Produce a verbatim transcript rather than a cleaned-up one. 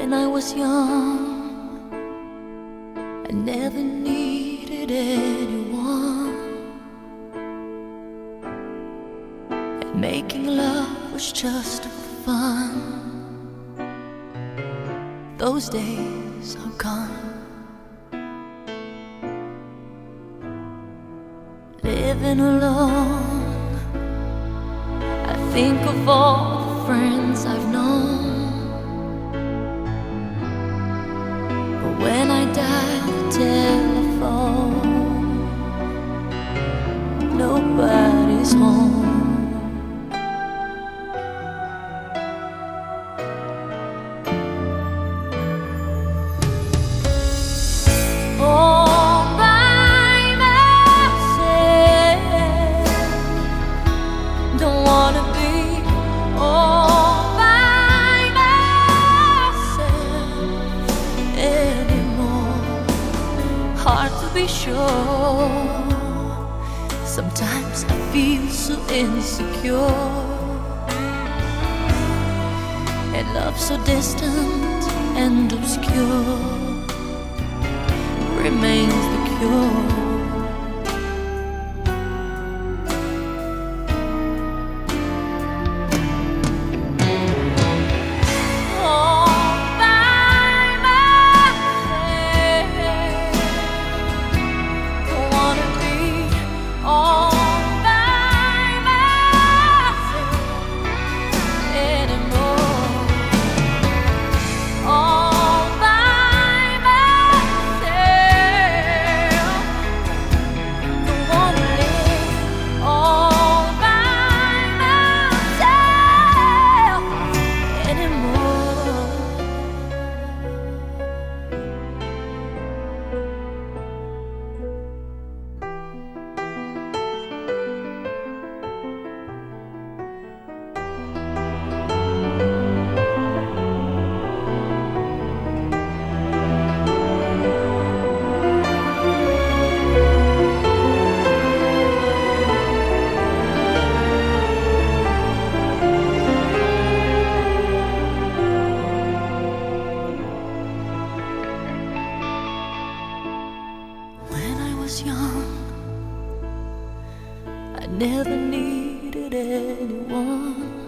When I was young, I never needed anyone, and making love was just fun. Those days are gone. Living alone, I think of all the friends I've known. But when I dial the telephone, nobody's home. Hard to be sure. Sometimes I feel so insecure, and love so distant and obscure remains the cure. Young, I never needed anyone,